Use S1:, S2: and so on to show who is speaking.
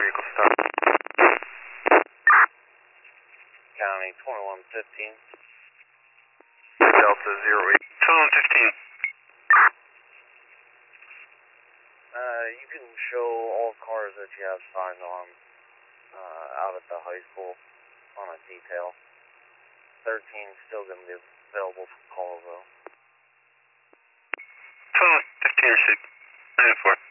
S1: vehicle stop.
S2: County 2115.
S1: Delta 08. 2115.
S2: You can show all cars that you have signs on out at the high school on a detail. 13 is still going to be available for call though.
S1: 2115 received. 94.